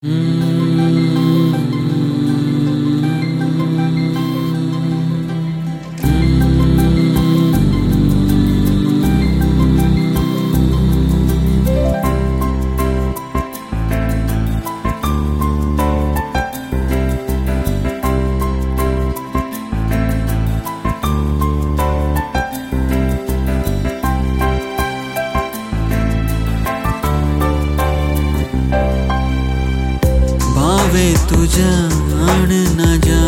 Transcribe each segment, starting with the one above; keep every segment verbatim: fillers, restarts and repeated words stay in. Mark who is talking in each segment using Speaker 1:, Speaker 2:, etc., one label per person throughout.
Speaker 1: भावे तू जान न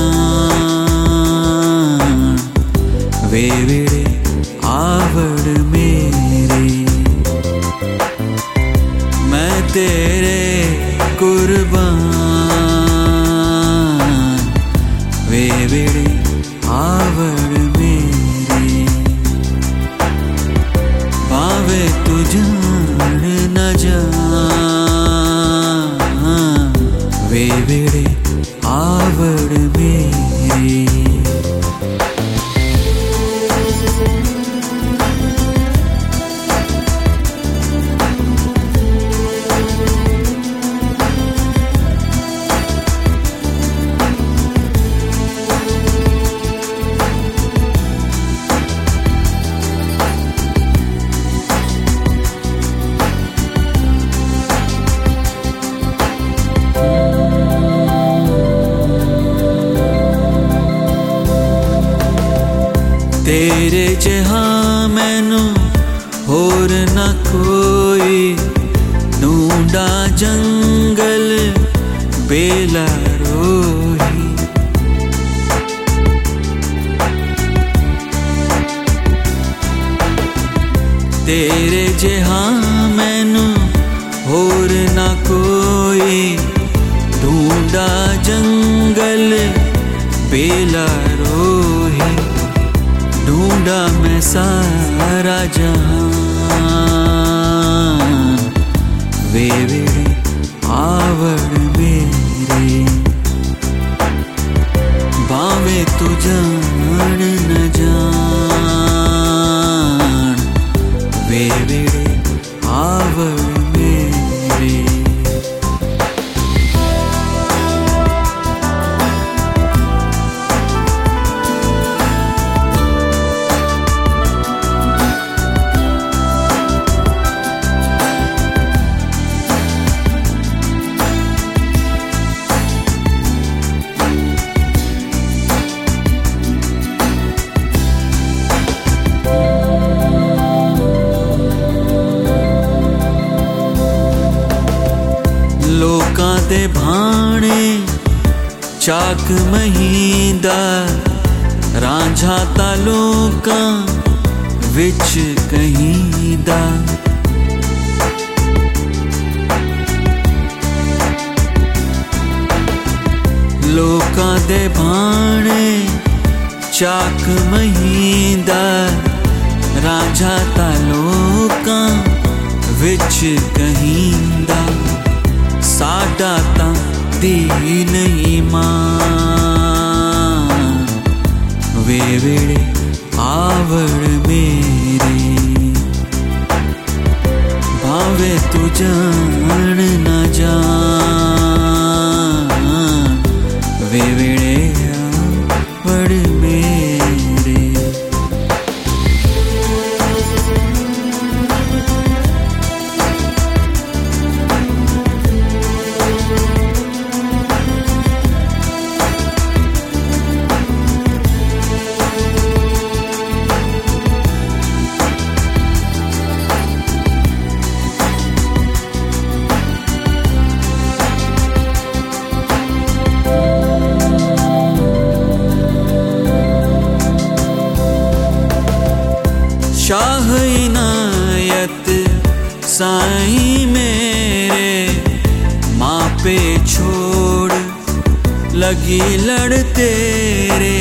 Speaker 1: जान वेविड़े आवड़ मेरे, मैं तेरे कुर्बान वेविड़े आवड़ मेरे। भावे तू जान न जान वेविड़े आवड़ मेरे। तेरे जहां मैनू होर न कोई, ढूंढा जंगल बेला रोही। तेरे जहां मैनू होर न कोई, ढूंढा जंगल बेला रोही। ढूंढा मैं सारा जहां वेविड़े आवड़ मेरे। भावे तू जान न जान वेविड़े आवड़ मेरे। लोकां दे भाणे चाक महींदा, रांझा ता लोकां विच कहींदा। लोकां दे भाणे चाक महींदा, रांझा ता लोकां विच कहींदा। साडा तां दीन ईमान वेविड़े आवड़ मेरे। भावे तू जान न जान वेविड़े आवड़ मेरे। शाह इनायत साईं मेरे, माँ पे छोड़ लगी लड़ तेरे।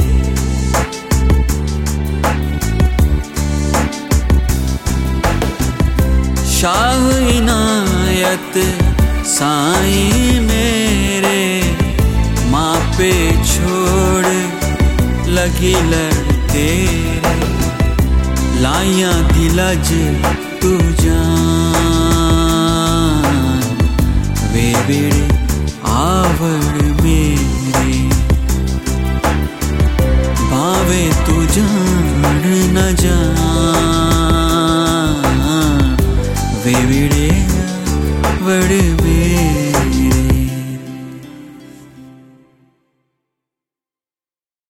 Speaker 1: शाह इनायत साईं मेरे, माँ पे छोड़ लगी लड़ तेरे। लाइया दिलज तू जान वेविड़े आवड़ मेरे भावे तू जान न जान